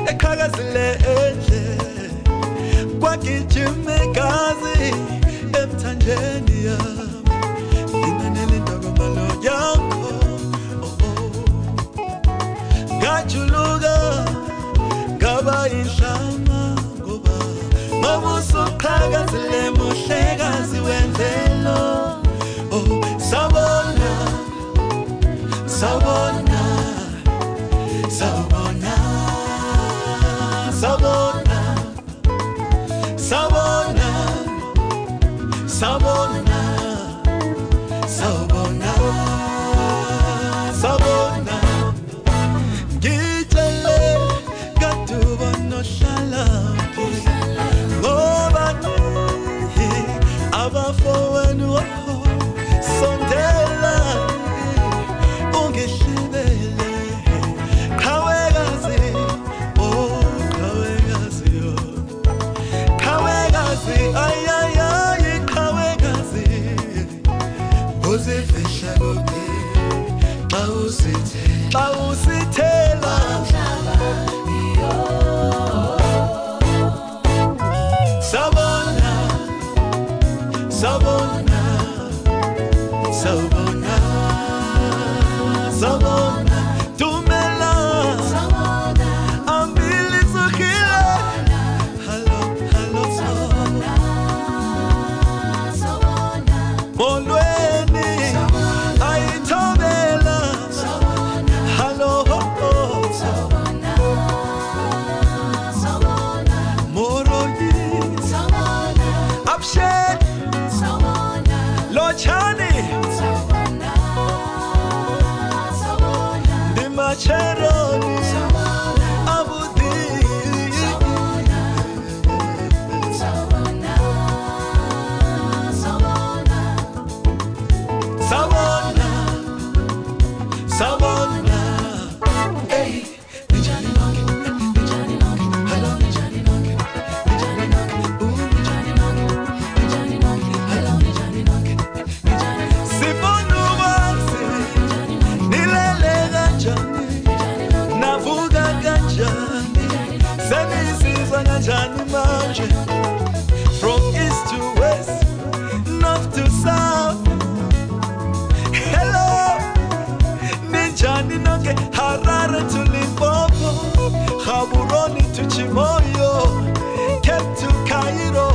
eqhakazile endle kwagijima igazi emthanjeni yami nginanele intokomalo yakho ngajuluka ngaba inhlama ngoba usuqhakazile muhlekazi wemvelo sabona sabona sabona sabona sabona sabona sabona sabona ngitshele kaduba nohlala ngoba abafowenu sondela ungihlebele qhawekazi qhawekazi qhawekazi ayayayi qhawekazi uzifihla kuphi xa usithela sabona sabona sabona sabona tumela sabona ambili tsukhile hello hello sabona sabona molweni ayithobela sabona hello sabona sabona moroyi sabona abshet sabona lochani sabona sabona dimacheroni sabona abudi sabona sabona sabona sabona sabona hey nijani nonke hello nijani nonke nijani nonke hello nijani nonke sibona ubanzi nilele kanjani navuka kanjani senisizwa kanjani manje from east to west north to south hello nijani nonke Harare to Limpopo Gaborone to Chimoyo Cape to Cairo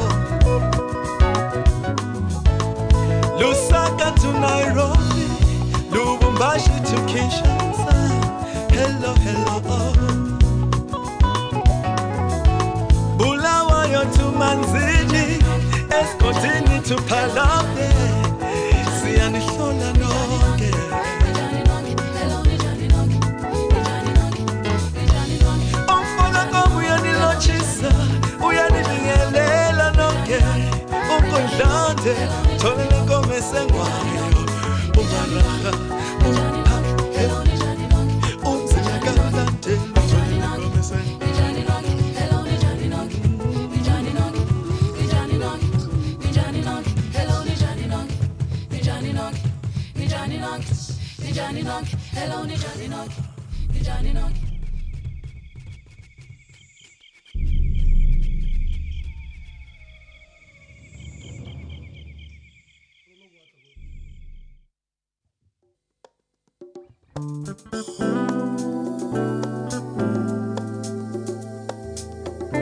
Lusaka to Nairobi Lubumbashi to Kinshasa hello hello Bulawayo to Manzini Escotini to Palame Siyanihlola nonke umfana komu uyanilochisa uyanibingelela nonke ukundlande tholele inkomo esengwayo ungaraha umzila kamlande tholele inkomo esengwayo